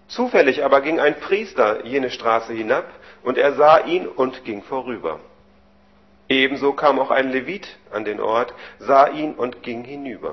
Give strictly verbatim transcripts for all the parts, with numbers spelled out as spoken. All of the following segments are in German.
Zufällig aber ging ein Priester jene Straße hinab, und er sah ihn und ging vorüber. Ebenso kam auch ein Levit an den Ort, sah ihn und ging hinüber.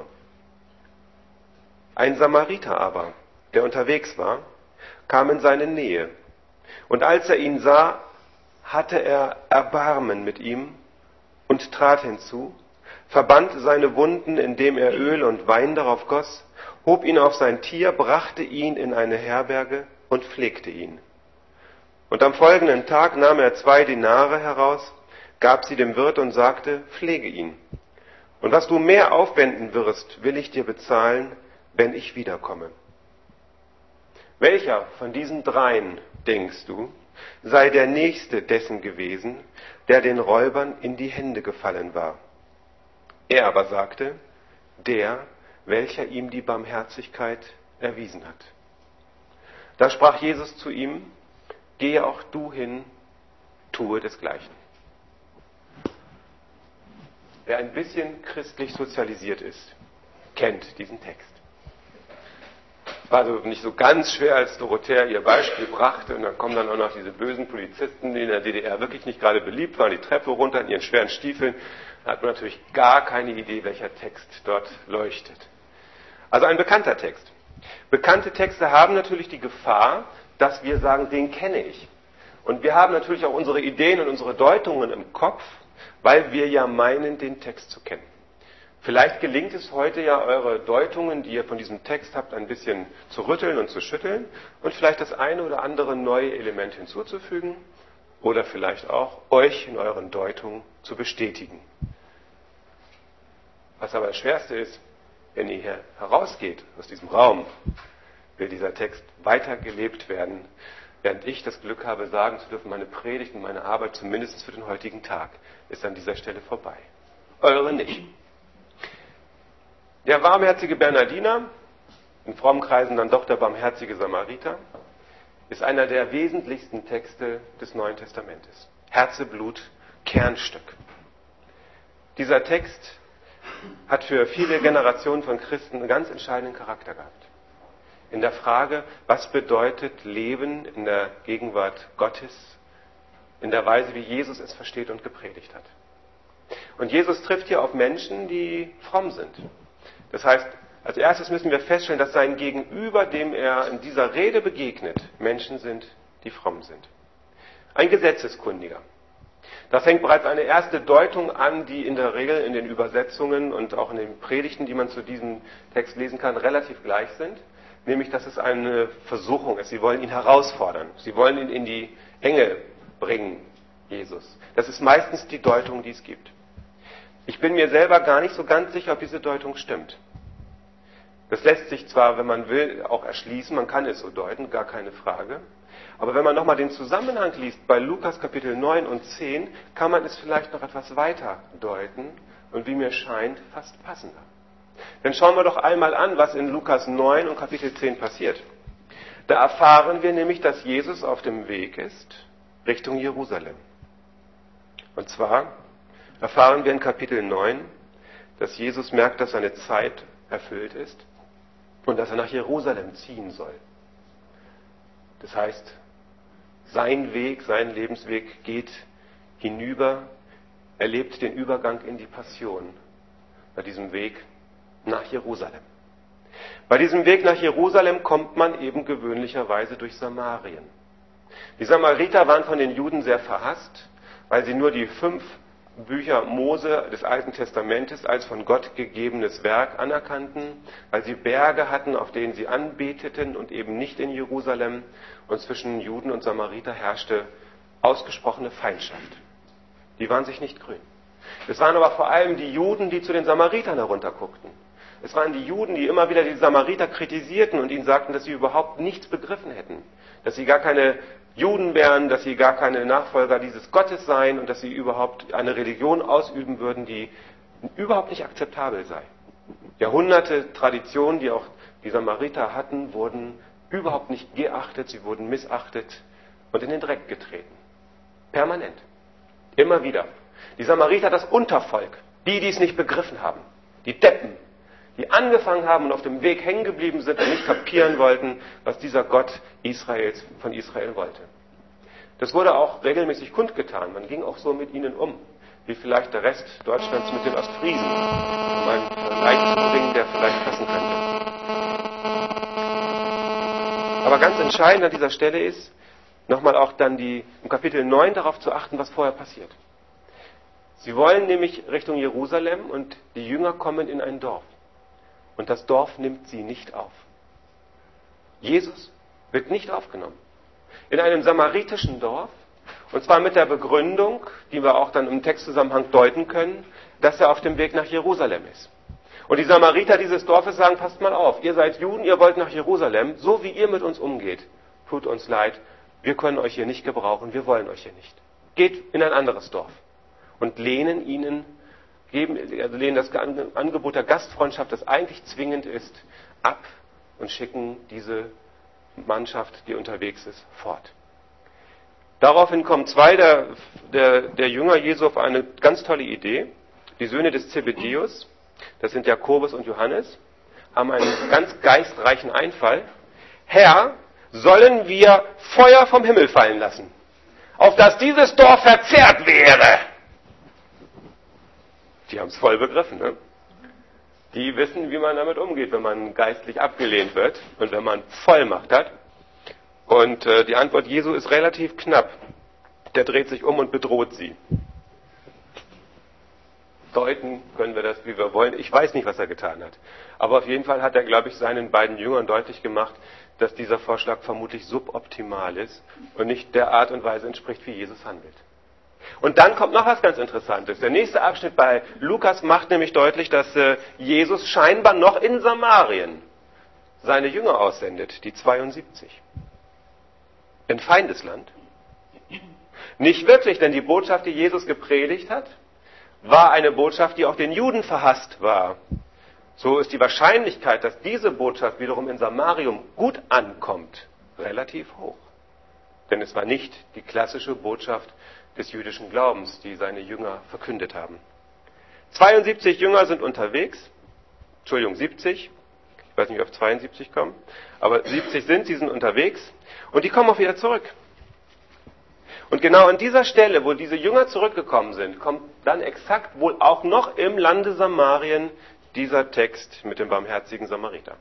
Ein Samariter aber, der unterwegs war, kam in seine Nähe, und als er ihn sah, hatte er Erbarmen mit ihm und trat hinzu, verband seine Wunden, indem er Öl und Wein darauf goss, hob ihn auf sein Tier, brachte ihn in eine Herberge und pflegte ihn. Und am folgenden Tag nahm er zwei Denare heraus, gab sie dem Wirt und sagte, pflege ihn. Und was du mehr aufwenden wirst, will ich dir bezahlen, wenn ich wiederkomme. Welcher von diesen dreien, denkst du, sei der Nächste dessen gewesen, der den Räubern in die Hände gefallen war? Er aber sagte, der, welcher ihm die Barmherzigkeit erwiesen hat. Da sprach Jesus zu ihm, gehe auch du hin, tue desgleichen. Wer ein bisschen christlich sozialisiert ist, kennt diesen Text. Es war also nicht so ganz schwer, als Dorothea ihr Beispiel brachte, und dann kommen dann auch noch diese bösen Polizisten, die in der D D R wirklich nicht gerade beliebt waren, die Treppe runter in ihren schweren Stiefeln. Da hat man natürlich gar keine Idee, welcher Text dort leuchtet. Also ein bekannter Text. Bekannte Texte haben natürlich die Gefahr, dass wir sagen, den kenne ich. Und wir haben natürlich auch unsere Ideen und unsere Deutungen im Kopf, weil wir ja meinen, den Text zu kennen. Vielleicht gelingt es heute ja, eure Deutungen, die ihr von diesem Text habt, ein bisschen zu rütteln und zu schütteln und vielleicht das eine oder andere neue Element hinzuzufügen oder vielleicht auch euch in euren Deutungen zu bestätigen. Was aber das Schwerste ist, wenn ihr hier herausgeht aus diesem Raum, will dieser Text weitergelebt werden, während ich das Glück habe, sagen zu dürfen, meine Predigt und meine Arbeit, zumindest für den heutigen Tag, ist an dieser Stelle vorbei. Eure nicht. Der warmherzige Bernardiner, in frommen Kreisen dann doch der barmherzige Samariter, ist einer der wesentlichsten Texte des Neuen Testamentes. Herzeblut, Kernstück. Dieser Text hat für viele Generationen von Christen einen ganz entscheidenden Charakter gehabt. In der Frage, was bedeutet Leben in der Gegenwart Gottes, in der Weise, wie Jesus es versteht und gepredigt hat. Und Jesus trifft hier auf Menschen, die fromm sind. Das heißt, als erstes müssen wir feststellen, dass sein Gegenüber, dem er in dieser Rede begegnet, Menschen sind, die fromm sind. Ein Gesetzeskundiger. Da fängt bereits eine erste Deutung an, die in der Regel in den Übersetzungen und auch in den Predigten, die man zu diesem Text lesen kann, relativ gleich sind. Nämlich, dass es eine Versuchung ist. Sie wollen ihn herausfordern. Sie wollen ihn in die Enge bringen, Jesus. Das ist meistens die Deutung, die es gibt. Ich bin mir selber gar nicht so ganz sicher, ob diese Deutung stimmt. Das lässt sich zwar, wenn man will, auch erschließen, man kann es so deuten, gar keine Frage. Aber wenn man nochmal den Zusammenhang liest bei Lukas Kapitel neun und zehn, kann man es vielleicht noch etwas weiter deuten und wie mir scheint, fast passender. Dann schauen wir doch einmal an, was in Lukas neun und Kapitel zehn passiert. Da erfahren wir nämlich, dass Jesus auf dem Weg ist Richtung Jerusalem. Und zwar erfahren wir in Kapitel neun, dass Jesus merkt, dass seine Zeit erfüllt ist und dass er nach Jerusalem ziehen soll. Das heißt, sein Weg, sein Lebensweg geht hinüber, erlebt den Übergang in die Passion bei diesem Weg nach Jerusalem. Bei diesem Weg nach Jerusalem kommt man eben gewöhnlicherweise durch Samarien. Die Samariter waren von den Juden sehr verhasst, weil sie nur die fünf Bücher Mose des Alten Testamentes als von Gott gegebenes Werk anerkannten, weil sie Berge hatten, auf denen sie anbeteten und eben nicht in Jerusalem. Und zwischen Juden und Samariter herrschte ausgesprochene Feindschaft. Die waren sich nicht grün. Es waren aber vor allem die Juden, die zu den Samaritern herunterguckten. Es waren die Juden, die immer wieder die Samariter kritisierten und ihnen sagten, dass sie überhaupt nichts begriffen hätten. Dass sie gar keine Juden wären, dass sie gar keine Nachfolger dieses Gottes seien und dass sie überhaupt eine Religion ausüben würden, die überhaupt nicht akzeptabel sei. Jahrhunderte Traditionen, die auch die Samariter hatten, wurden überhaupt nicht geachtet, sie wurden missachtet und in den Dreck getreten. Permanent. Immer wieder. Die Samariter, das Untervolk, die, die es nicht begriffen haben, die Deppen, die angefangen haben und auf dem Weg hängen geblieben sind und nicht kapieren wollten, was dieser Gott Israels von Israel wollte. Das wurde auch regelmäßig kundgetan. Man ging auch so mit ihnen um, wie vielleicht der Rest Deutschlands mit den Ostfriesen, um einen Vergleich zu bringen, der vielleicht passen könnte. Aber ganz entscheidend an dieser Stelle ist, nochmal auch dann die, im Kapitel neun darauf zu achten, was vorher passiert. Sie wollen nämlich Richtung Jerusalem und die Jünger kommen in ein Dorf. Und das Dorf nimmt sie nicht auf. Jesus wird nicht aufgenommen. In einem samaritischen Dorf, und zwar mit der Begründung, die wir auch dann im Textzusammenhang deuten können, dass er auf dem Weg nach Jerusalem ist. Und die Samariter dieses Dorfes sagen, passt mal auf, ihr seid Juden, ihr wollt nach Jerusalem, so wie ihr mit uns umgeht, tut uns leid, wir können euch hier nicht gebrauchen, wir wollen euch hier nicht. Geht in ein anderes Dorf und lehnen ihnen, geben, also lehnen das Angebot der Gastfreundschaft, das eigentlich zwingend ist, ab und schicken diese Mannschaft, die unterwegs ist, fort. Daraufhin kommen zwei der, der, der Jünger Jesu auf eine ganz tolle Idee. Die Söhne des Zebedeus, das sind Jakobus und Johannes, haben einen ganz geistreichen Einfall. Herr, sollen wir Feuer vom Himmel fallen lassen, auf dass dieses Dorf verzehrt wäre? Die haben es voll begriffen, ne? Die wissen, wie man damit umgeht, wenn man geistlich abgelehnt wird und wenn man Vollmacht hat. Und äh, die Antwort Jesu ist relativ knapp. Der dreht sich um und bedroht sie. Deuten können wir das, wie wir wollen. Ich weiß nicht, was er getan hat. Aber auf jeden Fall hat er, glaube ich, seinen beiden Jüngern deutlich gemacht, dass dieser Vorschlag vermutlich suboptimal ist und nicht der Art und Weise entspricht, wie Jesus handelt. Und dann kommt noch was ganz Interessantes. Der nächste Abschnitt bei Lukas macht nämlich deutlich, dass äh, Jesus scheinbar noch in Samarien seine Jünger aussendet, die zweiundsiebzig. In Feindesland. Nicht wirklich, denn die Botschaft, die Jesus gepredigt hat, war eine Botschaft, die auch den Juden verhasst war. So ist die Wahrscheinlichkeit, dass diese Botschaft wiederum in Samarium gut ankommt, relativ hoch. Denn es war nicht die klassische Botschaft des jüdischen Glaubens, die seine Jünger verkündet haben. zweiundsiebzig Jünger sind unterwegs, Entschuldigung, siebzig, ich weiß nicht, ob zweiundsiebzig kommen, aber siebzig sind, sie sind unterwegs und die kommen auch wieder zurück. Und genau an dieser Stelle, wo diese Jünger zurückgekommen sind, kommt dann exakt wohl auch noch im Lande Samarien dieser Text mit dem barmherzigen Samariter.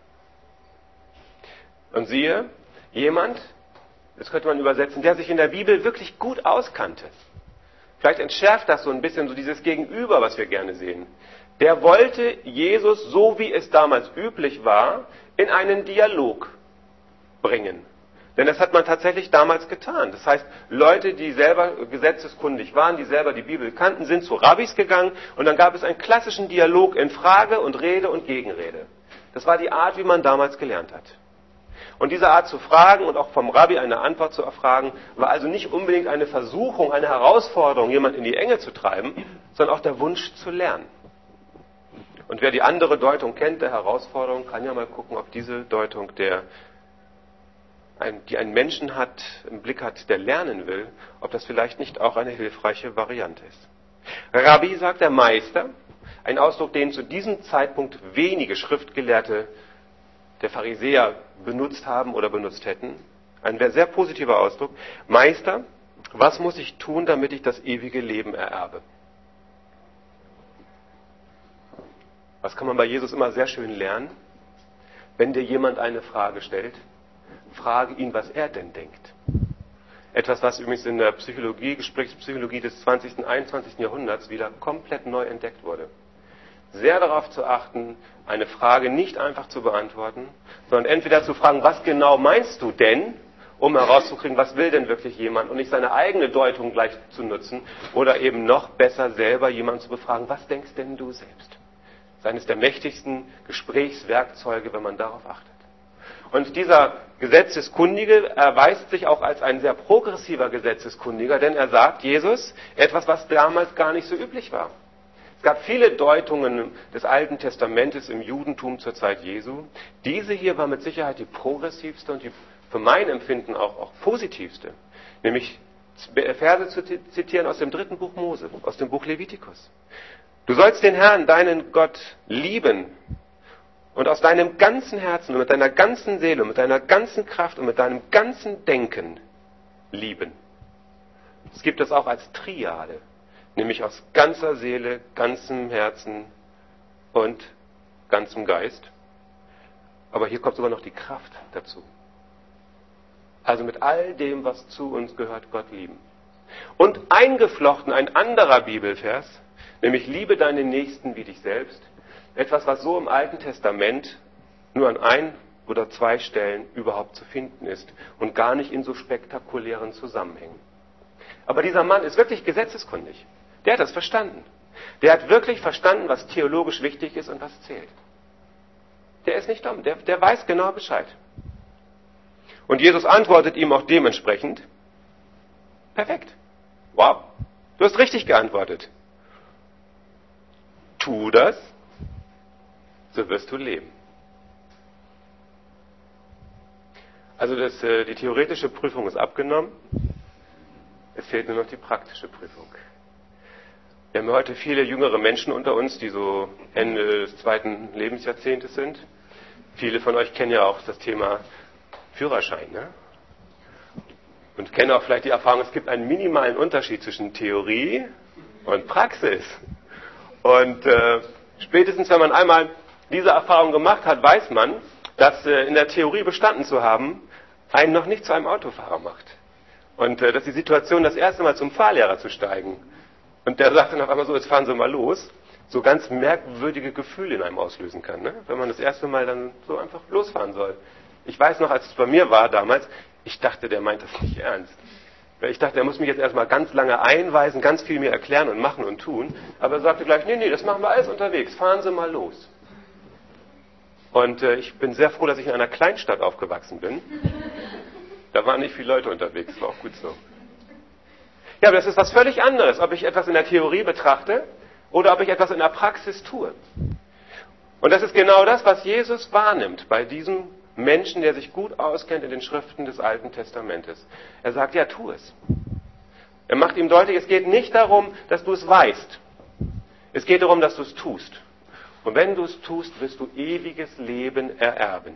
Und siehe, jemand, das könnte man übersetzen, der sich in der Bibel wirklich gut auskannte. Vielleicht entschärft das so ein bisschen so dieses Gegenüber, was wir gerne sehen. Der wollte Jesus, so wie es damals üblich war, in einen Dialog bringen. Denn das hat man tatsächlich damals getan. Das heißt, Leute, die selber gesetzeskundig waren, die selber die Bibel kannten, sind zu Rabbis gegangen und dann gab es einen klassischen Dialog in Frage und Rede und Gegenrede. Das war die Art, wie man damals gelernt hat. Und diese Art zu fragen und auch vom Rabbi eine Antwort zu erfragen, war also nicht unbedingt eine Versuchung, eine Herausforderung, jemand in die Enge zu treiben, sondern auch der Wunsch zu lernen. Und wer die andere Deutung kennt, der Herausforderung, kann ja mal gucken, ob diese Deutung, der, ein, die einen Menschen hat, im Blick hat, der lernen will, ob das vielleicht nicht auch eine hilfreiche Variante ist. Rabbi sagt der Meister, ein Ausdruck, den zu diesem Zeitpunkt wenige Schriftgelehrte der Pharisäer benutzt haben oder benutzt hätten. Ein sehr positiver Ausdruck. Meister, was muss ich tun, damit ich das ewige Leben ererbe? Was kann man bei Jesus immer sehr schön lernen? Wenn dir jemand eine Frage stellt, frage ihn, was er denn denkt. Etwas, was übrigens in der Psychologie, Gesprächspsychologie des zwanzigsten, einundzwanzigsten Jahrhunderts wieder komplett neu entdeckt wurde. Sehr darauf zu achten, eine Frage nicht einfach zu beantworten, sondern entweder zu fragen, was genau meinst du denn, um herauszukriegen, was will denn wirklich jemand und nicht seine eigene Deutung gleich zu nutzen oder eben noch besser selber jemanden zu befragen, was denkst denn du selbst? Das ist eines der mächtigsten Gesprächswerkzeuge, wenn man darauf achtet. Und dieser Gesetzeskundige erweist sich auch als ein sehr progressiver Gesetzeskundiger, denn er sagt Jesus etwas, was damals gar nicht so üblich war. Es gab viele Deutungen des Alten Testamentes im Judentum zur Zeit Jesu. Diese hier war mit Sicherheit die progressivste und die für mein Empfinden auch, auch positivste. Nämlich Verse zu zitieren aus dem dritten Buch Mose, aus dem Buch Levitikus. Du sollst den Herrn, deinen Gott, lieben und aus deinem ganzen Herzen und mit deiner ganzen Seele und mit deiner ganzen Kraft und mit deinem ganzen Denken lieben. Es gibt das auch als Triade, nämlich aus ganzer Seele, ganzem Herzen und ganzem Geist. Aber hier kommt sogar noch die Kraft dazu. Also mit all dem, was zu uns gehört, Gott lieben. Und eingeflochten ein anderer Bibelvers, nämlich liebe deinen Nächsten wie dich selbst. Etwas, was so im Alten Testament nur an ein oder zwei Stellen überhaupt zu finden ist und gar nicht in so spektakulären Zusammenhängen. Aber dieser Mann ist wirklich gesetzeskundig. Der hat das verstanden. Der hat wirklich verstanden, was theologisch wichtig ist und was zählt. Der ist nicht dumm, der, der weiß genau Bescheid. Und Jesus antwortet ihm auch dementsprechend. Perfekt. Wow, du hast richtig geantwortet. Tu das, so wirst du leben. Also das, die theoretische Prüfung ist abgenommen. Es fehlt nur noch die praktische Prüfung. Wir haben heute viele jüngere Menschen unter uns, die so Ende des zweiten Lebensjahrzehntes sind. Viele von euch kennen ja auch das Thema Führerschein, ne? Und kennen auch vielleicht die Erfahrung, es gibt einen minimalen Unterschied zwischen Theorie und Praxis. Und äh, spätestens, wenn man einmal diese Erfahrung gemacht hat, weiß man, dass äh, in der Theorie bestanden zu haben, einen noch nicht zu einem Autofahrer macht. Und äh, dass die Situation, das erste Mal zum Fahrlehrer zu steigen, und der sagt dann auf einmal so, jetzt fahren Sie mal los, so ganz merkwürdige Gefühle in einem auslösen kann, ne? Wenn man das erste Mal dann so einfach losfahren soll. Ich weiß noch, als es bei mir war damals, ich dachte, der meint das nicht ernst. Ich dachte, er muss mich jetzt erstmal ganz lange einweisen, ganz viel mir erklären und machen und tun. Aber er sagte gleich, nee, nee, das machen wir alles unterwegs, fahren Sie mal los. Und äh, ich bin sehr froh, dass ich in einer Kleinstadt aufgewachsen bin. Da waren nicht viele Leute unterwegs, war auch gut so. Ja, aber das ist was völlig anderes, ob ich etwas in der Theorie betrachte oder ob ich etwas in der Praxis tue. Und das ist genau das, was Jesus wahrnimmt bei diesem Menschen, der sich gut auskennt in den Schriften des Alten Testamentes. Er sagt, ja, tu es. Er macht ihm deutlich, es geht nicht darum, dass du es weißt. Es geht darum, dass du es tust. Und wenn du es tust, wirst du ewiges Leben ererben.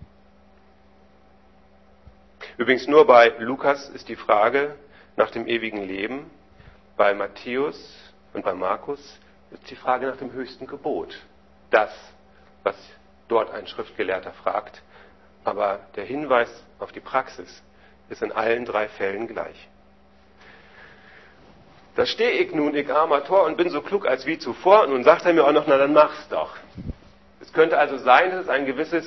Übrigens nur bei Lukas ist die Frage nach dem ewigen Leben. Bei Matthäus und bei Markus ist die Frage nach dem höchsten Gebot. Das, was dort ein Schriftgelehrter fragt. Aber der Hinweis auf die Praxis ist in allen drei Fällen gleich. Da stehe ich nun, ich armer Tor, und bin so klug als wie zuvor. Und nun sagt er mir auch noch, na dann mach's doch. Es könnte also sein, dass es ein gewisses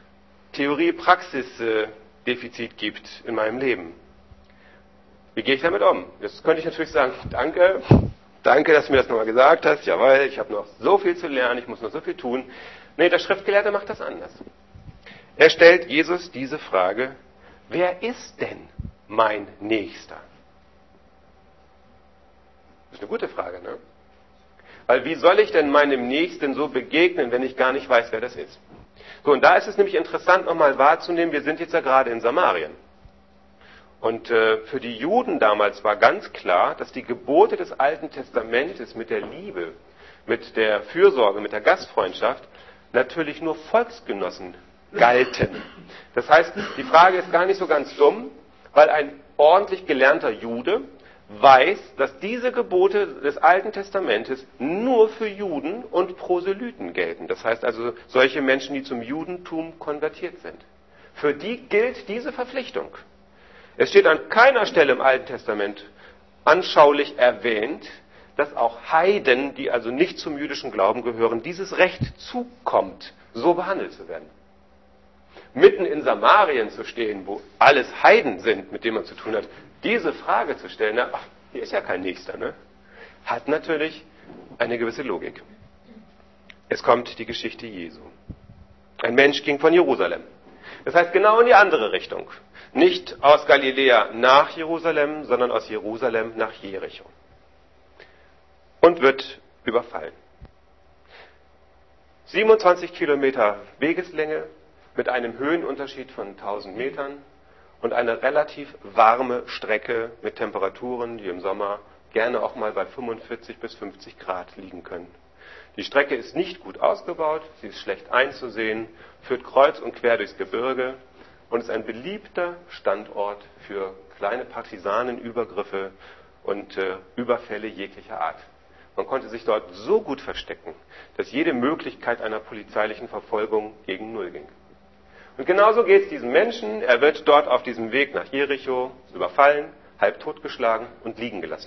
Theorie-Praxis-Defizit gibt in meinem Leben. Wie gehe ich damit um? Jetzt könnte ich natürlich sagen, danke, danke, dass du mir das nochmal gesagt hast. Jawohl, ich habe noch so viel zu lernen, ich muss noch so viel tun. Nee, der Schriftgelehrte macht das anders. Er stellt Jesus diese Frage, wer ist denn mein Nächster? Das ist eine gute Frage, ne? Weil wie soll ich denn meinem Nächsten so begegnen, wenn ich gar nicht weiß, wer das ist? So, und da ist es nämlich interessant, nochmal wahrzunehmen, wir sind jetzt ja gerade in Samarien. Und äh, für die Juden damals war ganz klar, dass die Gebote des Alten Testamentes mit der Liebe, mit der Fürsorge, mit der Gastfreundschaft natürlich nur Volksgenossen galten. Das heißt, die Frage ist gar nicht so ganz dumm, weil ein ordentlich gelernter Jude weiß, dass diese Gebote des Alten Testamentes nur für Juden und Proselyten gelten. Das heißt also solche Menschen, die zum Judentum konvertiert sind. Für die gilt diese Verpflichtung. Es steht an keiner Stelle im Alten Testament anschaulich erwähnt, dass auch Heiden, die also nicht zum jüdischen Glauben gehören, dieses Recht zukommt, so behandelt zu werden. Mitten in Samarien zu stehen, wo alles Heiden sind, mit denen man zu tun hat, diese Frage zu stellen, na, ach, hier ist ja kein Nächster, ne? Hat natürlich eine gewisse Logik. Es kommt die Geschichte Jesu. Ein Mensch ging von Jerusalem. Das heißt genau in die andere Richtung. Nicht aus Galiläa nach Jerusalem, sondern aus Jerusalem nach Jericho. Und wird überfallen. siebenundzwanzig Kilometer Wegeslänge mit einem Höhenunterschied von tausend Metern und eine relativ warme Strecke mit Temperaturen, die im Sommer gerne auch mal bei fünfundvierzig bis fünfzig Grad liegen können. Die Strecke ist nicht gut ausgebaut, sie ist schlecht einzusehen, führt kreuz und quer durchs Gebirge und ist ein beliebter Standort für kleine Partisanenübergriffe und äh, Überfälle jeglicher Art. Man konnte sich dort so gut verstecken, dass jede Möglichkeit einer polizeilichen Verfolgung gegen Null ging. Und genauso geht es diesem Menschen. Er wird dort auf diesem Weg nach Jericho überfallen, halb totgeschlagen und liegen gelassen.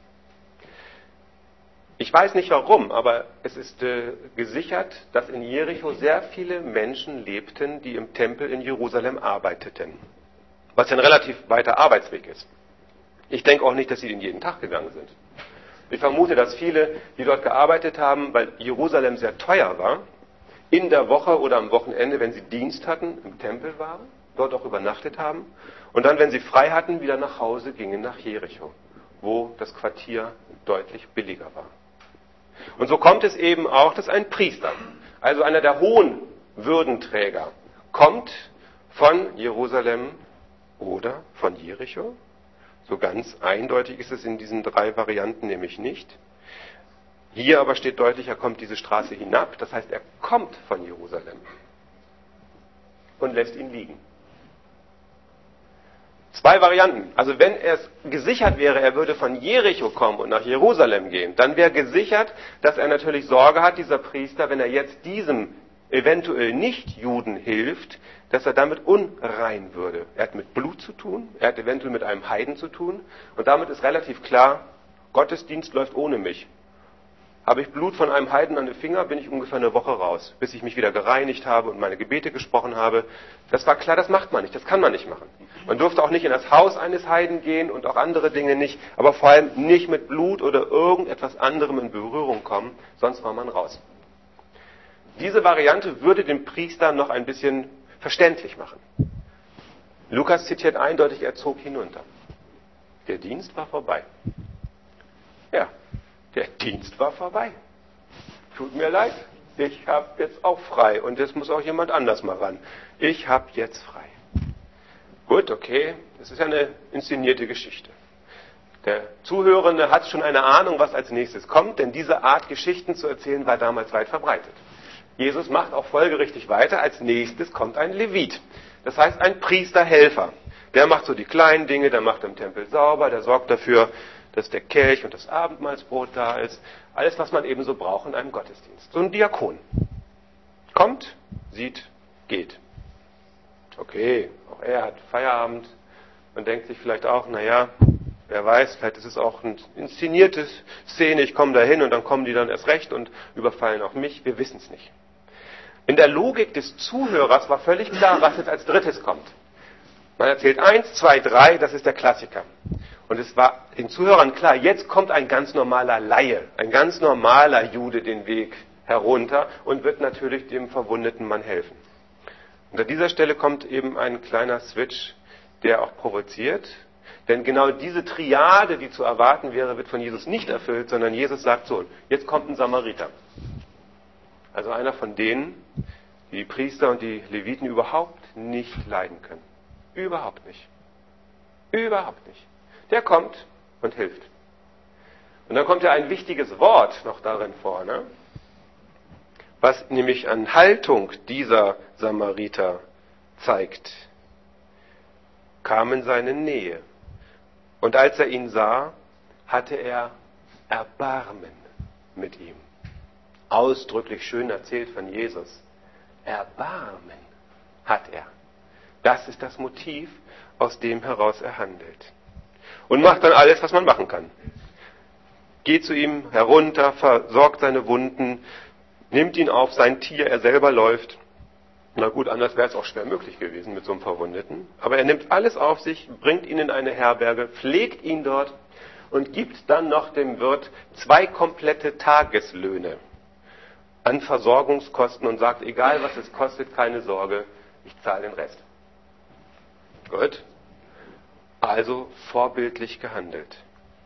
Ich weiß nicht warum, aber es ist äh, gesichert, dass in Jericho sehr viele Menschen lebten, die im Tempel in Jerusalem arbeiteten. Was ein relativ weiter Arbeitsweg ist. Ich denke auch nicht, dass sie den jeden Tag gegangen sind. Ich vermute, dass viele, die dort gearbeitet haben, weil Jerusalem sehr teuer war, in der Woche oder am Wochenende, wenn sie Dienst hatten, im Tempel waren, dort auch übernachtet haben und dann, wenn sie frei hatten, wieder nach Hause gingen nach Jericho, wo das Quartier deutlich billiger war. Und so kommt es eben auch, dass ein Priester, also einer der hohen Würdenträger, kommt von Jerusalem oder von Jericho. So ganz eindeutig ist es in diesen drei Varianten nämlich nicht. Hier aber steht deutlich, er kommt diese Straße hinab, das heißt, er kommt von Jerusalem und lässt ihn liegen. Zwei Varianten. Also wenn es gesichert wäre, er würde von Jericho kommen und nach Jerusalem gehen, dann wäre gesichert, dass er natürlich Sorge hat, dieser Priester, wenn er jetzt diesem eventuell Nicht-Juden hilft, dass er damit unrein würde. Er hat mit Blut zu tun, er hat eventuell mit einem Heiden zu tun und damit ist relativ klar, Gottesdienst läuft ohne mich. Habe ich Blut von einem Heiden an den Finger, bin ich ungefähr eine Woche raus, bis ich mich wieder gereinigt habe und meine Gebete gesprochen habe. Das war klar, das macht man nicht, das kann man nicht machen. Man durfte auch nicht in das Haus eines Heiden gehen und auch andere Dinge nicht, aber vor allem nicht mit Blut oder irgendetwas anderem in Berührung kommen, sonst war man raus. Diese Variante würde den Priester noch ein bisschen verständlich machen. Lukas zitiert eindeutig, er zog hinunter. Der Dienst war vorbei. Ja, der Dienst war vorbei. Tut mir leid, ich habe jetzt auch frei und jetzt muss auch jemand anders mal ran. Ich habe jetzt frei. Gut, okay, das ist ja eine inszenierte Geschichte. Der Zuhörende hat schon eine Ahnung, was als nächstes kommt, denn diese Art Geschichten zu erzählen war damals weit verbreitet. Jesus macht auch folgerichtig weiter. Als nächstes kommt ein Levit. Das heißt ein Priesterhelfer. Der macht so die kleinen Dinge, der macht im Tempel sauber, der sorgt dafür, dass der Kelch und das Abendmahlsbrot da ist. Alles, was man eben so braucht in einem Gottesdienst. So ein Diakon. Kommt, sieht, geht. Okay, auch er hat Feierabend. Man denkt sich vielleicht auch, naja, wer weiß, vielleicht ist es auch eine inszenierte Szene. Ich komme da hin und dann kommen die dann erst recht und überfallen auch mich. Wir wissen es nicht. In der Logik des Zuhörers war völlig klar, was jetzt als drittes kommt. Man erzählt eins, zwei, drei, das ist der Klassiker. Und es war den Zuhörern klar, jetzt kommt ein ganz normaler Laie, ein ganz normaler Jude den Weg herunter und wird natürlich dem verwundeten Mann helfen. Und an dieser Stelle kommt eben ein kleiner Switch, der auch provoziert. Denn genau diese Triade, die zu erwarten wäre, wird von Jesus nicht erfüllt, sondern Jesus sagt so, jetzt kommt ein Samariter. Also einer von denen, die die Priester und die Leviten überhaupt nicht leiden können. Überhaupt nicht. Überhaupt nicht. Der kommt und hilft. Und dann kommt ja ein wichtiges Wort noch darin vor, ne? Was nämlich an Haltung dieser Samariter zeigt. Kam in seine Nähe. Und als er ihn sah, hatte er Erbarmen mit ihm. Ausdrücklich schön erzählt von Jesus. Erbarmen hat er. Das ist das Motiv, aus dem heraus er handelt. Und macht dann alles, was man machen kann. Geht zu ihm herunter, versorgt seine Wunden, nimmt ihn auf sein Tier, er selber läuft. Na gut, anders wäre es auch schwer möglich gewesen mit so einem Verwundeten. Aber er nimmt alles auf sich, bringt ihn in eine Herberge, pflegt ihn dort und gibt dann noch dem Wirt zwei komplette Tageslöhne an Versorgungskosten und sagt, egal was es kostet, keine Sorge, ich zahle den Rest. Gut. Also vorbildlich gehandelt.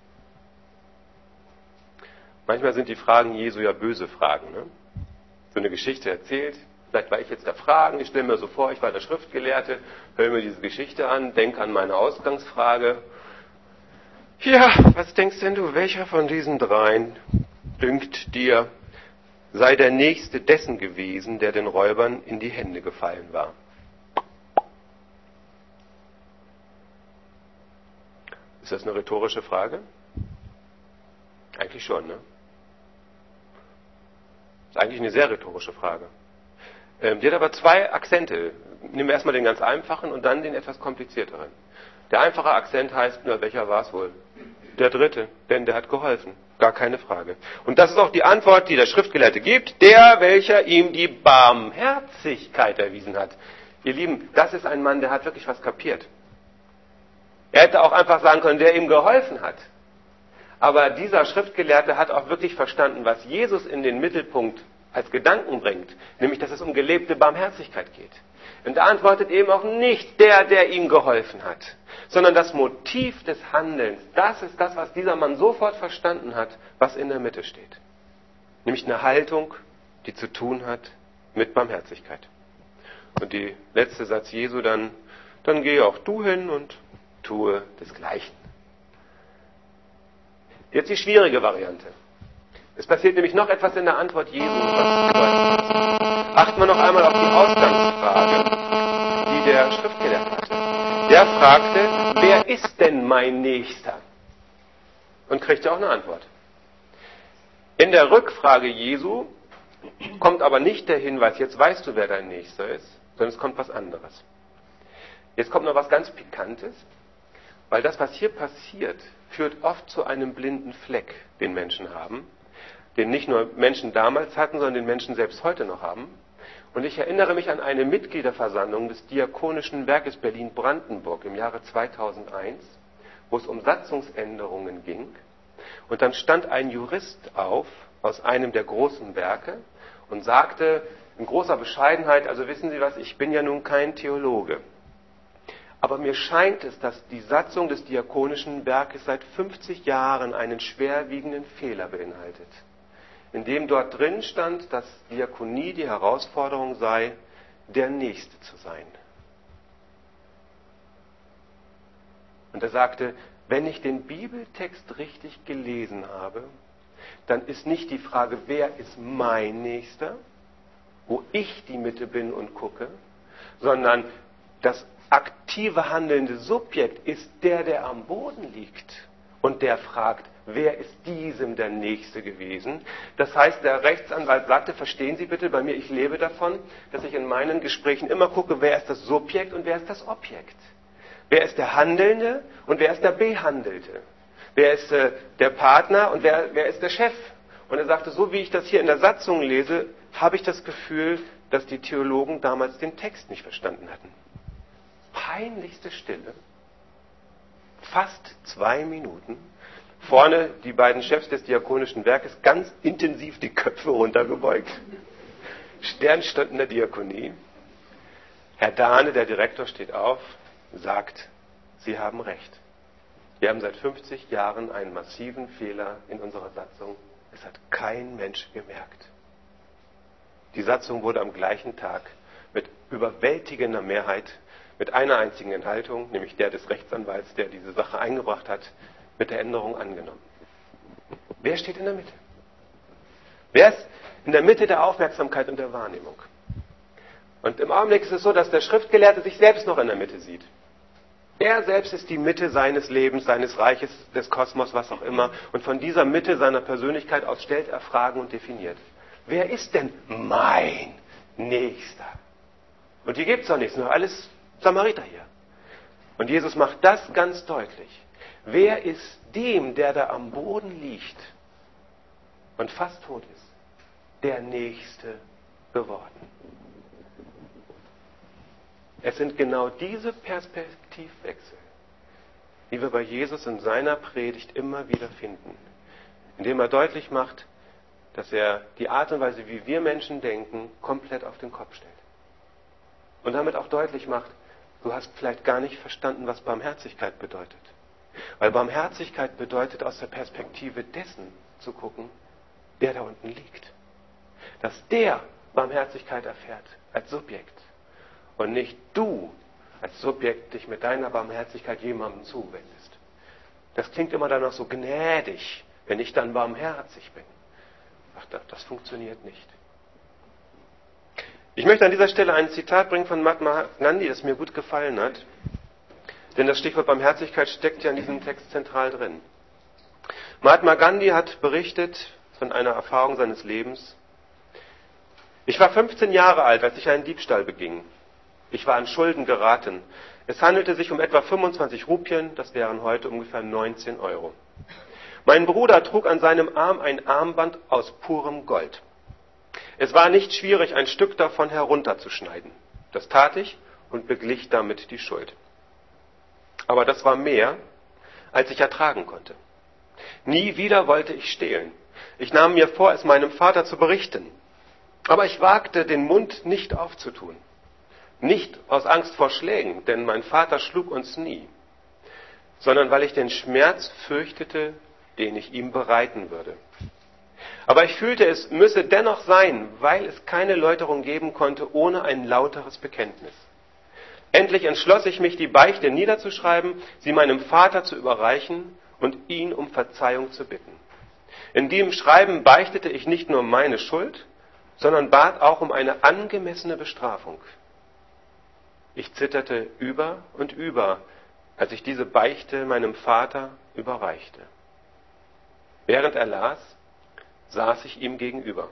Manchmal sind die Fragen Jesu ja böse Fragen. Ne? So eine Geschichte erzählt, vielleicht war ich jetzt der Fragen, ich stelle mir so vor, ich war der Schriftgelehrte, höre mir diese Geschichte an, denke an meine Ausgangsfrage. Ja, was denkst denn du, welcher von diesen dreien dünkt dir, sei der Nächste dessen gewesen, der den Räubern in die Hände gefallen war. Ist das eine rhetorische Frage? Eigentlich schon, ne? Das ist eigentlich eine sehr rhetorische Frage. Ähm, die hat aber zwei Akzente. Nehmen wir erstmal den ganz einfachen und dann den etwas komplizierteren. Der einfache Akzent heißt, na, welcher war es wohl? Der dritte, denn der hat geholfen. Gar keine Frage. Und das ist auch die Antwort, die der Schriftgelehrte gibt, der, welcher ihm die Barmherzigkeit erwiesen hat. Ihr Lieben, das ist ein Mann, der hat wirklich was kapiert. Er hätte auch einfach sagen können, der ihm geholfen hat. Aber dieser Schriftgelehrte hat auch wirklich verstanden, was Jesus in den Mittelpunkt als Gedanken bringt, nämlich, dass es um gelebte Barmherzigkeit geht. Und er antwortet eben auch nicht der, der ihm geholfen hat, sondern das Motiv des Handelns. Das ist das, was dieser Mann sofort verstanden hat, was in der Mitte steht. Nämlich eine Haltung, die zu tun hat mit Barmherzigkeit. Und der letzte Satz Jesu dann, dann gehe auch du hin und tue desgleichen. Jetzt die schwierige Variante. Es passiert nämlich noch etwas in der Antwort Jesu, was bedeutet ist. Achten wir noch einmal auf die Ausgangsfrage, die der Schriftgelehrte hatte. Der fragte, wer ist denn mein Nächster? Und kriegte auch eine Antwort. In der Rückfrage Jesu kommt aber nicht der Hinweis, jetzt weißt du, wer dein Nächster ist, sondern es kommt was anderes. Jetzt kommt noch was ganz Pikantes, weil das, was hier passiert, führt oft zu einem blinden Fleck, den Menschen haben, den nicht nur Menschen damals hatten, sondern den Menschen selbst heute noch haben. Und ich erinnere mich an eine Mitgliederversammlung des Diakonischen Werkes Berlin-Brandenburg im Jahre zweitausendeins, wo es um Satzungsänderungen ging. Und dann stand ein Jurist auf aus einem der großen Werke und sagte in großer Bescheidenheit, also wissen Sie was, ich bin ja nun kein Theologe. Aber mir scheint es, dass die Satzung des Diakonischen Werkes seit fünfzig Jahren einen schwerwiegenden Fehler beinhaltet, in dem dort drin stand, dass Diakonie die Herausforderung sei, der Nächste zu sein. Und er sagte, wenn ich den Bibeltext richtig gelesen habe, dann ist nicht die Frage, wer ist mein Nächster, wo ich die Mitte bin und gucke, sondern das aktive handelnde Subjekt ist der, der am Boden liegt und der fragt, wer ist diesem der Nächste gewesen? Das heißt, der Rechtsanwalt sagte, verstehen Sie bitte, bei mir, ich lebe davon, dass ich in meinen Gesprächen immer gucke, wer ist das Subjekt und wer ist das Objekt? Wer ist der Handelnde und wer ist der Behandelte? Wer ist äh, der Partner und wer, wer ist der Chef? Und er sagte, so wie ich das hier in der Satzung lese, habe ich das Gefühl, dass die Theologen damals den Text nicht verstanden hatten. Peinlichste Stille, fast zwei Minuten, vorne die beiden Chefs des Diakonischen Werkes ganz intensiv die Köpfe runtergebeugt, Sternstunden der Diakonie. Herr Dahne, der Direktor, steht auf, sagt, Sie haben recht. Wir haben seit fünfzig Jahren einen massiven Fehler in unserer Satzung. Es hat kein Mensch gemerkt. Die Satzung wurde am gleichen Tag mit überwältigender Mehrheit, mit einer einzigen Enthaltung, nämlich der des Rechtsanwalts, der diese Sache eingebracht hat, mit der Änderung angenommen. Wer steht in der Mitte? Wer ist in der Mitte der Aufmerksamkeit und der Wahrnehmung? Und im Augenblick ist es so, dass der Schriftgelehrte sich selbst noch in der Mitte sieht. Er selbst ist die Mitte seines Lebens, seines Reiches, des Kosmos, was auch immer. Und von dieser Mitte seiner Persönlichkeit aus stellt er Fragen und definiert. Wer ist denn mein Nächster? Und hier gibt es doch nichts, nur alles Samariter hier. Und Jesus macht das ganz deutlich. Wer ist dem, der da am Boden liegt und fast tot ist, der Nächste geworden? Es sind genau diese Perspektivwechsel, die wir bei Jesus in seiner Predigt immer wieder finden, indem er deutlich macht, dass er die Art und Weise, wie wir Menschen denken, komplett auf den Kopf stellt. Und damit auch deutlich macht, du hast vielleicht gar nicht verstanden, was Barmherzigkeit bedeutet. Weil Barmherzigkeit bedeutet, aus der Perspektive dessen zu gucken, der da unten liegt. Dass der Barmherzigkeit erfährt als Subjekt. Und nicht du als Subjekt dich mit deiner Barmherzigkeit jemandem zuwendest. Das klingt immer dann noch so gnädig, wenn ich dann barmherzig bin. Ach, das funktioniert nicht. Ich möchte an dieser Stelle ein Zitat bringen von Mahatma Gandhi, das mir gut gefallen hat. Denn das Stichwort Barmherzigkeit steckt ja in diesem Text zentral drin. Mahatma Gandhi hat berichtet von einer Erfahrung seines Lebens. Ich war fünfzehn Jahre alt, als ich einen Diebstahl beging. Ich war an Schulden geraten. Es handelte sich um etwa fünfundzwanzig Rupien, das wären heute ungefähr neunzehn Euro. Mein Bruder trug an seinem Arm ein Armband aus purem Gold. Es war nicht schwierig, ein Stück davon herunterzuschneiden. Das tat ich und beglich damit die Schuld. Aber das war mehr, als ich ertragen konnte. Nie wieder wollte ich stehlen. Ich nahm mir vor, es meinem Vater zu berichten. Aber ich wagte, den Mund nicht aufzutun. Nicht aus Angst vor Schlägen, denn mein Vater schlug uns nie, sondern weil ich den Schmerz fürchtete, den ich ihm bereiten würde. Aber ich fühlte, es müsse dennoch sein, weil es keine Läuterung geben konnte ohne ein lauteres Bekenntnis. Endlich entschloss ich mich, die Beichte niederzuschreiben, sie meinem Vater zu überreichen und ihn um Verzeihung zu bitten. In diesem Schreiben beichtete ich nicht nur meine Schuld, sondern bat auch um eine angemessene Bestrafung. Ich zitterte über und über, als ich diese Beichte meinem Vater überreichte. Während er las, saß ich ihm gegenüber.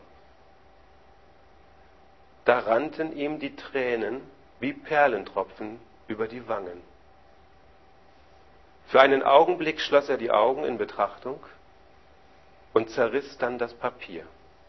Da rannten ihm die Tränen wie Perlentropfen über die Wangen. Für einen Augenblick schloss er die Augen in Betrachtung und zerriss dann das Papier.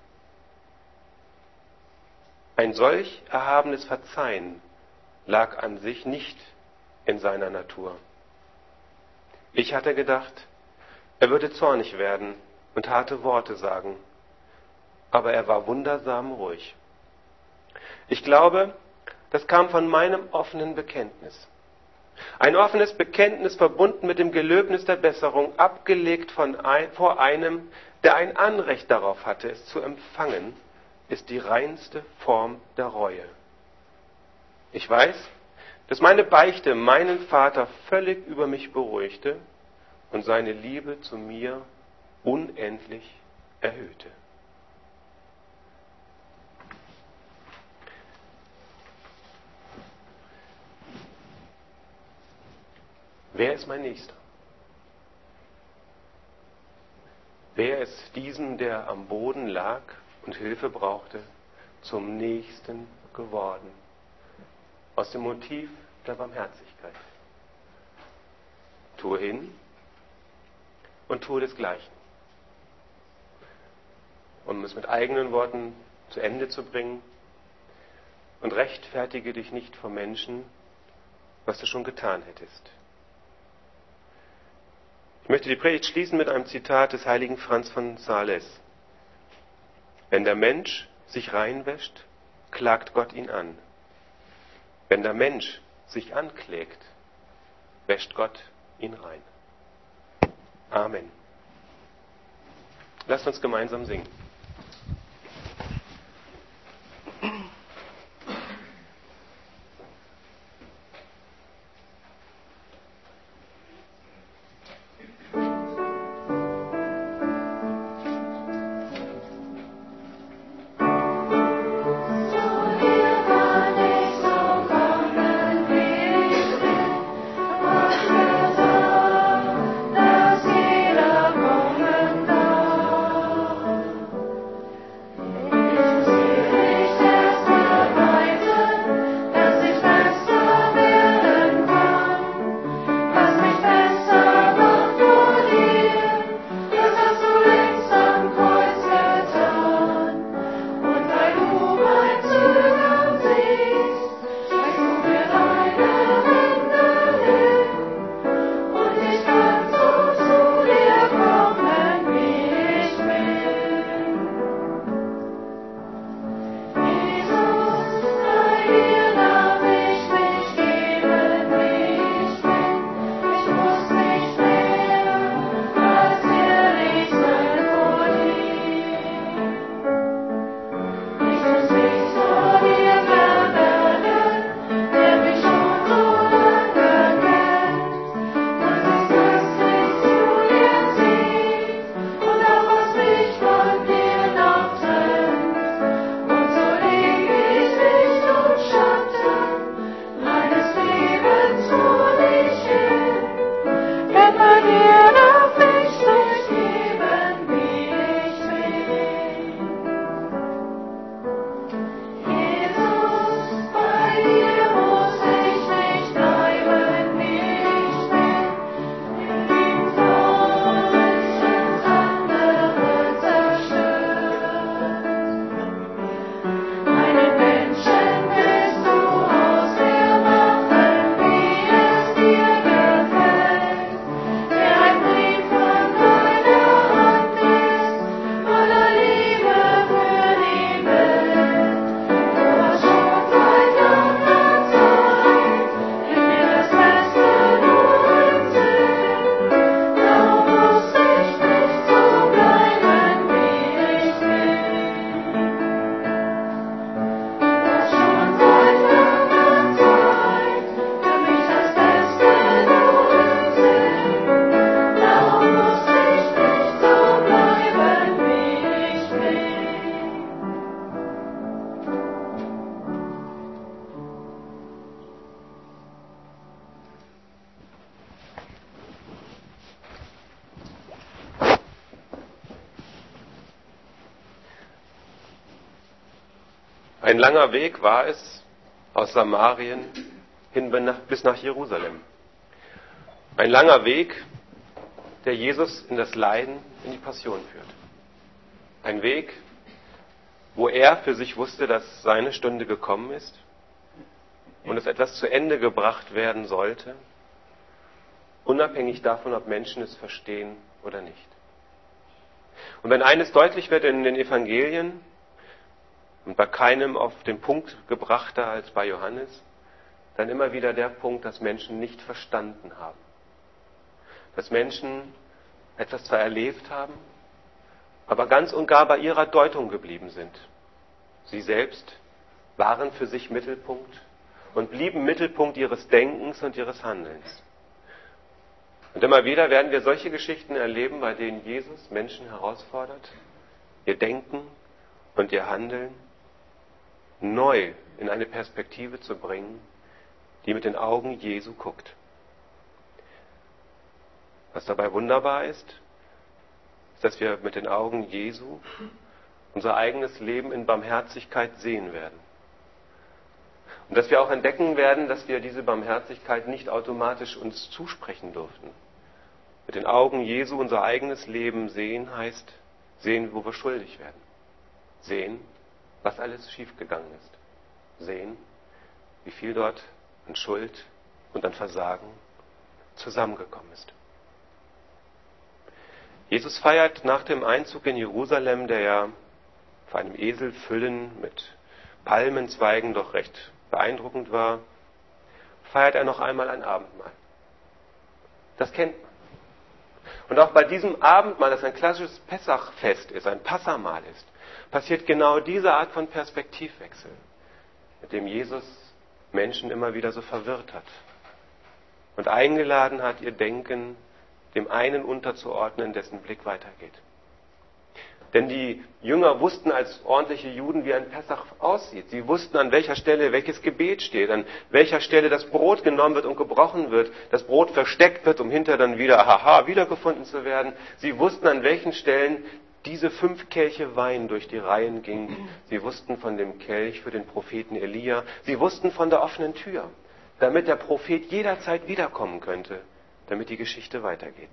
Ein solch erhabenes Verzeihen lag an sich nicht in seiner Natur. Ich hatte gedacht, er würde zornig werden und harte Worte sagen, aber er war wundersam ruhig. Ich glaube, das kam von meinem offenen Bekenntnis. Ein offenes Bekenntnis verbunden mit dem Gelöbnis der Besserung, abgelegt von ein, vor einem, der ein Anrecht darauf hatte, es zu empfangen, ist die reinste Form der Reue. Ich weiß, dass meine Beichte meinen Vater völlig über mich beruhigte und seine Liebe zu mir unendlich erhöhte. Wer ist mein Nächster? Wer ist diesem, der am Boden lag und Hilfe brauchte, zum Nächsten geworden? Aus dem Motiv der Barmherzigkeit. Tue hin und tue desgleichen. Um es mit eigenen Worten zu Ende zu bringen, und rechtfertige dich nicht vor Menschen, was du schon getan hättest. Ich möchte die Predigt schließen mit einem Zitat des heiligen Franz von Sales. Wenn der Mensch sich reinwäscht, klagt Gott ihn an. Wenn der Mensch sich anklägt, wäscht Gott ihn rein. Amen. Lasst uns gemeinsam singen. Ein langer Weg war es aus Samarien hin bis nach Jerusalem. Ein langer Weg, der Jesus in das Leiden, in die Passion führt. Ein Weg, wo er für sich wusste, dass seine Stunde gekommen ist und es etwas zu Ende gebracht werden sollte, unabhängig davon, ob Menschen es verstehen oder nicht. Und wenn eines deutlich wird in den Evangelien, und bei keinem auf den Punkt gebrachter als bei Johannes, dann immer wieder der Punkt, dass Menschen nicht verstanden haben. Dass Menschen etwas zwar erlebt haben, aber ganz und gar bei ihrer Deutung geblieben sind. Sie selbst waren für sich Mittelpunkt und blieben Mittelpunkt ihres Denkens und ihres Handelns. Und immer wieder werden wir solche Geschichten erleben, bei denen Jesus Menschen herausfordert, ihr Denken und ihr Handeln neu in eine Perspektive zu bringen, die mit den Augen Jesu guckt. Was dabei wunderbar ist, ist, dass wir mit den Augen Jesu unser eigenes Leben in Barmherzigkeit sehen werden. Und dass wir auch entdecken werden, dass wir diese Barmherzigkeit nicht automatisch uns zusprechen durften. Mit den Augen Jesu unser eigenes Leben sehen heißt, sehen, wo wir schuldig werden. Sehen, was alles schiefgegangen ist. Sehen, wie viel dort an Schuld und an Versagen zusammengekommen ist. Jesus feiert nach dem Einzug in Jerusalem, der ja auf einem Esel füllen mit Palmenzweigen doch recht beeindruckend war, feiert er noch einmal ein Abendmahl. Das kennt man. Und auch bei diesem Abendmahl, das ein klassisches Pessachfest ist, ein Passamahl ist, passiert genau diese Art von Perspektivwechsel, mit dem Jesus Menschen immer wieder so verwirrt hat und eingeladen hat, ihr Denken dem einen unterzuordnen, dessen Blick weitergeht. Denn die Jünger wussten als ordentliche Juden, wie ein Pessach aussieht. Sie wussten, an welcher Stelle welches Gebet steht, an welcher Stelle das Brot genommen wird und gebrochen wird, das Brot versteckt wird, um hinterher dann wieder, haha, wiedergefunden zu werden. Sie wussten, an welchen Stellen diese fünf Kelche Wein durch die Reihen gingen. Sie wussten von dem Kelch für den Propheten Elia. Sie wussten von der offenen Tür, damit der Prophet jederzeit wiederkommen könnte, damit die Geschichte weitergeht.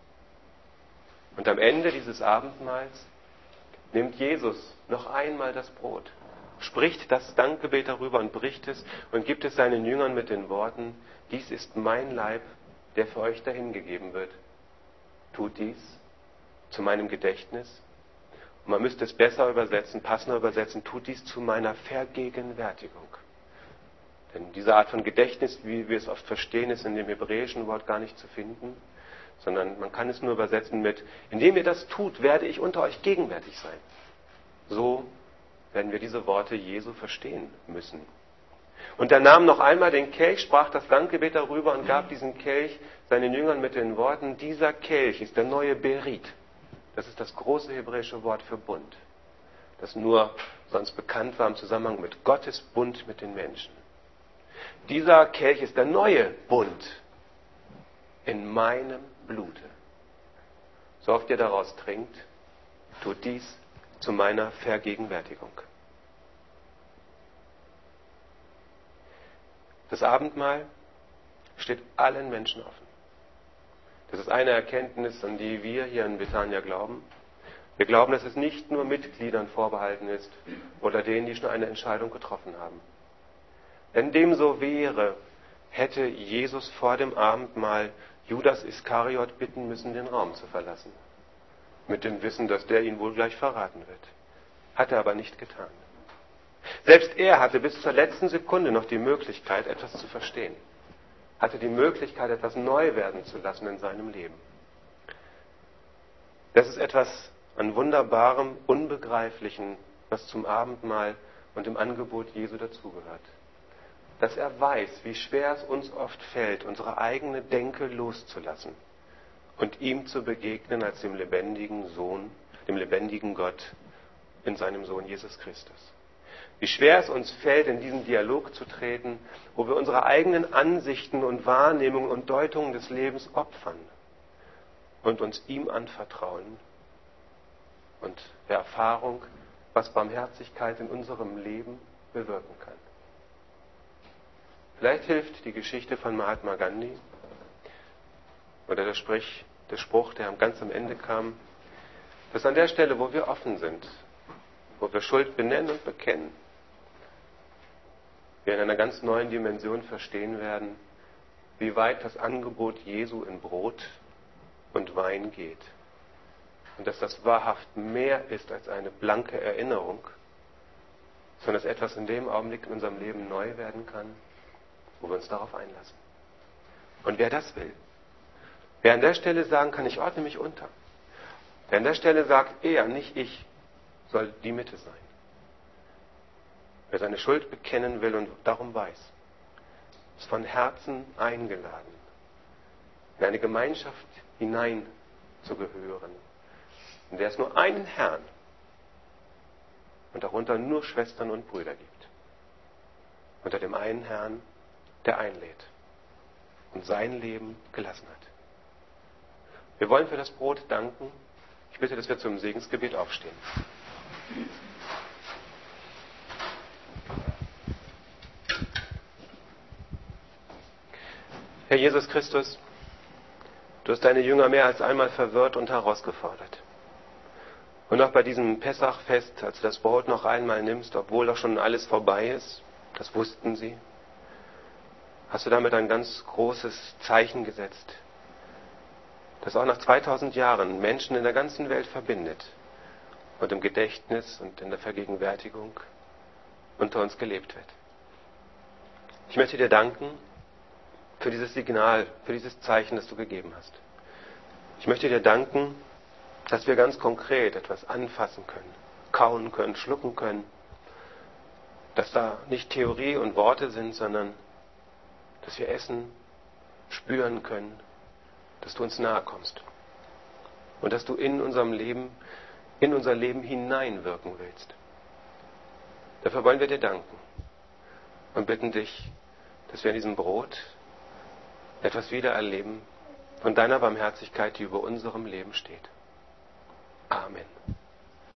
Und am Ende dieses Abendmahls nimmt Jesus noch einmal das Brot, spricht das Dankgebet darüber und bricht es und gibt es seinen Jüngern mit den Worten: Dies ist mein Leib, der für euch dahingegeben wird. Tut dies zu meinem Gedächtnis. Und man müsste es besser übersetzen, passender übersetzen: Tut dies zu meiner Vergegenwärtigung. Denn diese Art von Gedächtnis, wie wir es oft verstehen, ist in dem hebräischen Wort gar nicht zu finden, sondern man kann es nur übersetzen mit: Indem ihr das tut, werde ich unter euch gegenwärtig sein. So werden wir diese Worte Jesu verstehen müssen. Und er nahm noch einmal den Kelch, sprach das Dankgebet darüber und gab diesen Kelch seinen Jüngern mit den Worten: Dieser Kelch ist der neue Berit. Das ist das große hebräische Wort für Bund, das nur sonst bekannt war im Zusammenhang mit Gottes Bund mit den Menschen. Dieser Kelch ist der neue Bund in meinem Blute. So oft ihr daraus trinkt, tut dies zu meiner Vergegenwärtigung. Das Abendmahl steht allen Menschen offen. Das ist eine Erkenntnis, an die wir hier in Bethanien glauben. Wir glauben, dass es nicht nur Mitgliedern vorbehalten ist oder denen, die schon eine Entscheidung getroffen haben. Wenn dem so wäre, hätte Jesus vor dem Abendmahl Judas Iskariot bitten müssen, den Raum zu verlassen. Mit dem Wissen, dass der ihn wohl gleich verraten wird. Hat er aber nicht getan. Selbst er hatte bis zur letzten Sekunde noch die Möglichkeit, etwas zu verstehen. Hatte die Möglichkeit, etwas neu werden zu lassen in seinem Leben. Das ist etwas an Wunderbarem, Unbegreiflichen, was zum Abendmahl und dem Angebot Jesu dazugehört. Dass er weiß, wie schwer es uns oft fällt, unsere eigene Denke loszulassen und ihm zu begegnen als dem lebendigen Sohn, dem lebendigen Gott in seinem Sohn Jesus Christus. Wie schwer es uns fällt, in diesen Dialog zu treten, wo wir unsere eigenen Ansichten und Wahrnehmungen und Deutungen des Lebens opfern und uns ihm anvertrauen und der Erfahrung, was Barmherzigkeit in unserem Leben bewirken kann. Vielleicht hilft die Geschichte von Mahatma Gandhi oder der, Sprich, der Spruch, der ganz am Ende kam, dass an der Stelle, wo wir offen sind, wo wir Schuld benennen und bekennen, wir in einer ganz neuen Dimension verstehen werden, wie weit das Angebot Jesu in Brot und Wein geht. Und dass das wahrhaft mehr ist als eine blanke Erinnerung, sondern dass etwas in dem Augenblick in unserem Leben neu werden kann, wo wir uns darauf einlassen. Und wer das will, wer an der Stelle sagen kann, ich ordne mich unter, wer an der Stelle sagt, er, nicht ich, soll die Mitte sein. Wer seine Schuld bekennen will und darum weiß, ist von Herzen eingeladen, in eine Gemeinschaft hinein zu gehören, in der es nur einen Herrn und darunter nur Schwestern und Brüder gibt. Unter dem einen Herrn, der einlädt und sein Leben gelassen hat. Wir wollen für das Brot danken. Ich bitte, dass wir zum Segensgebet aufstehen. Herr Jesus Christus, du hast deine Jünger mehr als einmal verwirrt und herausgefordert. Und auch bei diesem Pessachfest, als du das Brot noch einmal nimmst, obwohl doch schon alles vorbei ist, das wussten sie, hast du damit ein ganz großes Zeichen gesetzt, das auch nach zweitausend Jahren Menschen in der ganzen Welt verbindet und im Gedächtnis und in der Vergegenwärtigung unter uns gelebt wird. Ich möchte dir danken für dieses Signal, für dieses Zeichen, das du gegeben hast. Ich möchte dir danken, dass wir ganz konkret etwas anfassen können, kauen können, schlucken können, dass da nicht Theorie und Worte sind, sondern dass wir essen, spüren können, dass du uns nahe kommst und dass du in unserem Leben, in unser Leben hineinwirken willst. Dafür wollen wir dir danken und bitten dich, dass wir in diesem Brot etwas wiedererleben von deiner Barmherzigkeit, die über unserem Leben steht. Amen.